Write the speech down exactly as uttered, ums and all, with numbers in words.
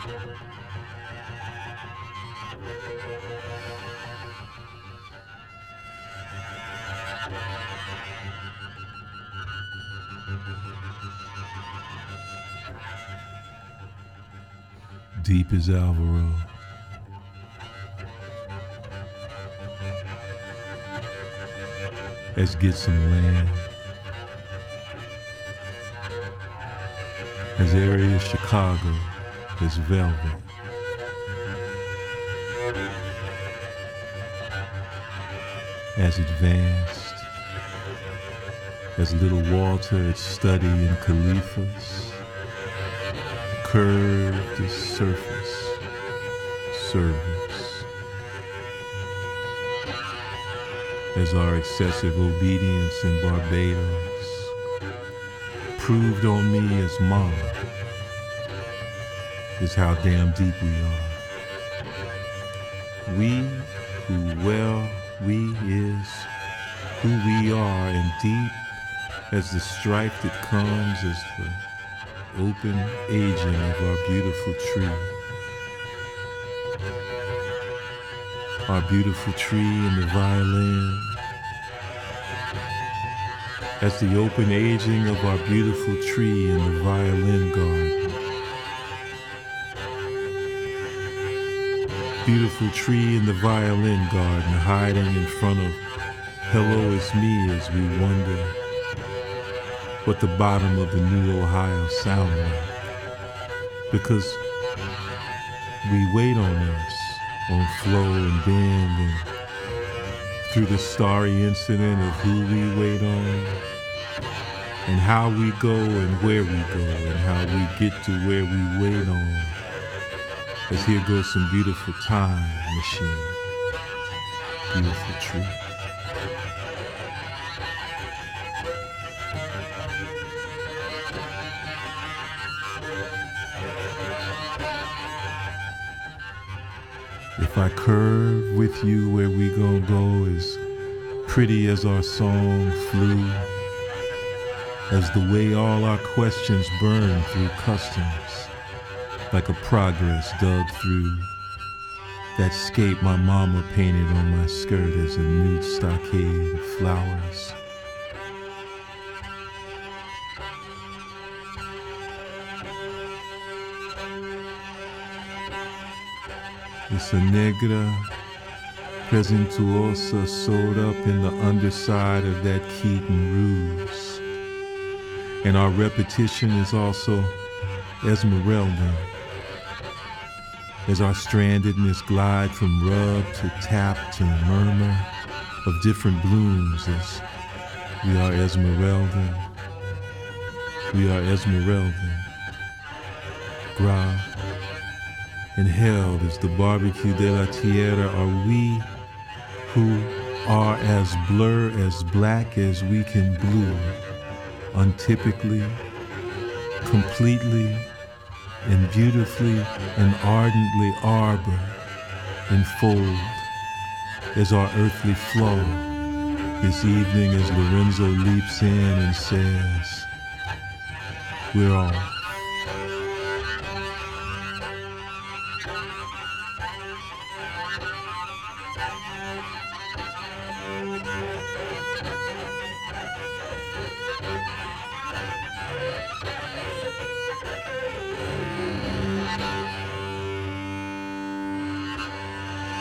Deep as Alvaro. As get some land. As area Chicago is velvet. As advanced as little Walter at study in Caliphas. Curved as surface, service. As our excessive obedience in Barbados proved on me as mom, is how damn deep we are. We who well we is who we are, and deep as the strife that comes as the open aging of our beautiful tree. Our beautiful tree and the violin. As the open aging of our beautiful tree in the violin garden. Beautiful tree in the violin garden, hiding in front of hello it's me as we wonder what the bottom of the new Ohio sound like. Because we wait on us, on Flo and Bend, and through the starry incident of who we wait on, and how we go and where we go, and how we get to where we wait on. As here goes some beautiful time machine, beautiful tree. If I curve with you where we gon' go, as pretty as our song flew, as the way all our questions burn through customs, like a progress dug through that scape my mama painted on my skirt as a nude stockade of flowers. It's a negra presentuosa sewed up in the underside of that Keaton ruse. And our repetition is also Esmeralda. As our strandedness glide from rub to tap to murmur of different blooms, as we are Esmeralda, we are Esmeralda, Gra, and held as the barbecue de la tierra are we who are as blur, as black as we can blue, untypically, completely, and beautifully and ardently arbor and fold as our earthly flow this evening as Lorenzo leaps in and says, we're all.